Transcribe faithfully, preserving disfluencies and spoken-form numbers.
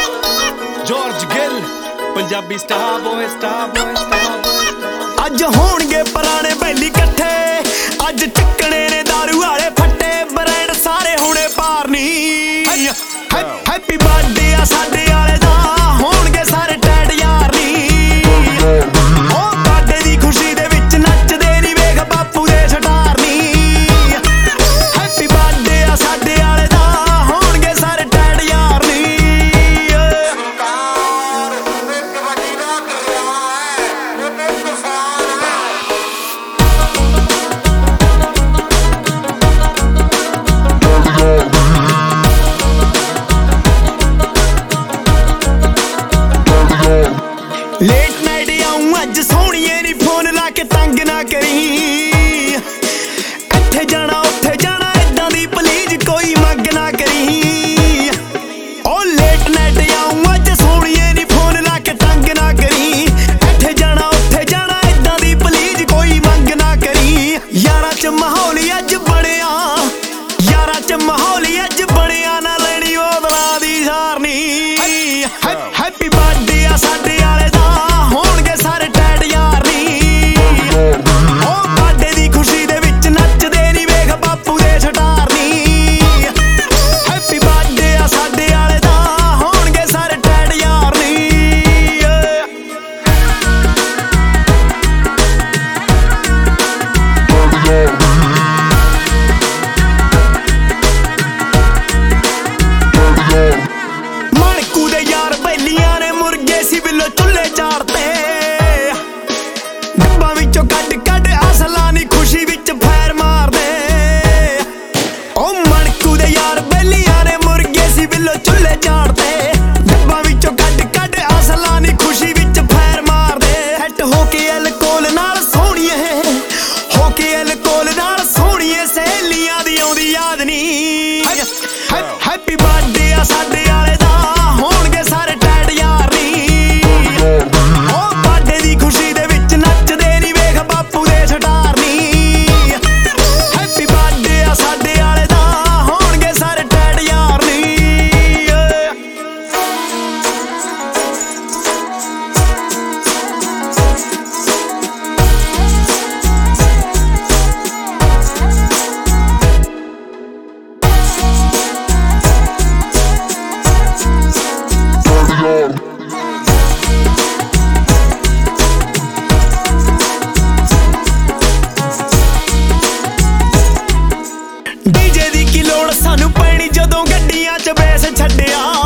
George Gill Punjabi star boy star boy star boy. ਅੱਜ ਹੋਣਗੇ ਪੁਰਾਣੇ ਬੈਲੀ ਇਕੱਠੇ, ਅੱਜ ਚੱਕਣੇ ਨੇ ਦਾਰੂ ਵਾਲੇ ਫੱਟੇ, ਬ੍ਰਾਂਡ ਸਾਰੇ ਹੁਣੇ ਪਾਰਨੀ। ਹੈਪੀ ਬਰਥਡੇ ਆ ਸਾਡੇ ਵਾਲੇ ਦਾ, ਹੋਣਗੇ ਸਾਰੇ ਟੈਡ ਯਾਰ ਨੀ। ਉਹ ਬਰਥਡੇ ਦੀ ਖੁਸ਼ੀ ਦੇ ਵਿੱਚ ਨੱਚਦੇ ਨੀ, ਵੇਖ ਬਾਪੂ ਦੇ ਸਟਾਰ ਨੀ। ਹੈਪੀ ਬਰਥਡੇ ਆ ਸਾਡੇ ਵਾਲੇ ਦਾ, ਹੋਣਗੇ ਸਾਰੇ ਟੈਡ ਯਾਰ ਨੀ। ਲੇਟ ਨਾਈਟ ਆਉਂ ਅੱਜ ਸੋਹਣੀਏ ਨੀ, ਫੋਨ ਲਾ ਕੇ ਤੰਗ ਨਾ ਕਰੀ। ਇੱਥੇ ਜਾਣਾ ਉੱਥੇ ਜਾਣਾ ਏਦਾਂ ਦੀ ਪਲੀਜ਼ ਕੋਈ ਮੰਗ ਨਾ ਕਰੀ। ਉਹ ਲੇਟ ਨਾਈਟ ਆਉਂ ਅੱਜ ਸੋਹਣੀਏ ਨੀ, ਫੋਨ ਲਾ ਕੇ ਤੰਗ ਨਾ ਕਰੀ। ਇੱਥੇ ਜਾਣਾ ਉੱਥੇ ਜਾਣਾ ਏਦਾਂ ਦੀ ਪਲੀਜ਼ ਕੋਈ ਮੰਗ ਨਾ ਕਰੀ। ਯਾਰਾਂ ਚ ਮਾਹੌਲ ਅੱਜ ਬਣਿਆ, ਯਾਰਾਂ ਚ ਮਾਹੌਲ ਅੱਜ ਬਣਿਆ, ਨਾ ਲੈਣੀ ਬੋਤਲਾਂ ਦੀ ਸਾਰਨੀ। ਹੈਪੀ ਬਰਥਡੇ ਆ ਸਾਡੇ ਵਾਲੇ ਦਾ, ਹੋਣਗੇ ਸਾਰੇ ਟੈਡ ਯਾਰ ਨੀ। ਉਹ ਬਰਥਡੇ ਦੀ ਖੁਸ਼ੀ ਦੇ ਵਿੱਚ ਨੱਚਦੇ ਨੀ, ਵੇਖ ਬਾਪੂ ਦੇ ਸਟਾਰ ਨੀ। ਹੈਪੀ ਬਰਥਡੇ ਆ ਸਾਡੇ ਵਾਲੇ ਦਾ, ਹੋਣਗੇ ਸਾਰੇ ਟੈਡ ਯਾਰ ਨੀ। ਮਣਕੂ ਦੇ ਯਾਰ ਬੈਲੀਆਂ ਨੇ ਮੁਰਗੇ ਸੀ ਬਿੱਲੋ ਚੁੱਲ੍ਹੇ ਚਾੜਤੇ। ਡੱਬਾਂ ਵਿੱਚੋਂ ਕੱਢ ਕੱਢ ਅਸਲਾਂ ਨੀ, ਖੁਸ਼ੀ ਵਿੱਚ ਫੈਰ ਮਾਰਦੇ। ਉਹ ਮਣਕੂ ਦੇ ਯਾਰ ਬੈਲੀਆਂ ਨੇ ਮੁਰਗੇ ਸੀ ਬਿੱਲੋ ਚੁੱਲ੍ਹੇ ਚਾੜਤੇ। ਡੱਬਾਂ ਵਿੱਚੋਂ ਕੱਢ ਕੱਢ ਅਸਲਾਂ ਨੀ, ਖੁਸ਼ੀ ਵਿੱਚ ਫੈਰ ਮਾਰਦੇ। ਸੈੱਟ ਹੋ ਕੇ ਅਲਕੋਹਲ ਨਾਲ ਸੋਹਣੀਏ, ਹੋ ਕੇ ਅਲਕੋਹਲ ਨਾਲ ਸੋਹਣੀਏ, ਸਹੇਲੀਆਂ ਦੀ ਆਉਂਦੀ ਯਾਦ ਨੀ। ਹੈਪੀ ਬਰਥਡੇ ਆ ਸਾਡੇ ਵਾਲੇ ਦਾ, ਹੋਣਗੇ ਸਾਰੇ ਟੈਡ ਯਾਰ ਨੀ। ਉਹ ਬਰਥਡੇ ਦੀ ਖੁਸ਼ੀ ਦੇ ਵਿੱਚ ਨੱਚਦੇ ਨੀ, ਵੇਖ ਬਾਪੂ ਦੇ ਸਟਾਰ ਨੀ। ਹੈਪੀ ਬਰਥਡੇ ਆ ਸਾਡੇ ਵਾਲੇ ਦਾ, ਹੋਣਗੇ ਸਾਰੇ ਟੈਡ ਯਾਰ ਨੀ। ਡੀਜੇ ਦੀ ਕੀ ਲੋੜ ਸਾਨੂੰ ਪੈਣੀ, ਜਦੋਂ ਗੱਡੀਆਂ 'ਚ ਬੇਸ ਛੱਡਿਆ।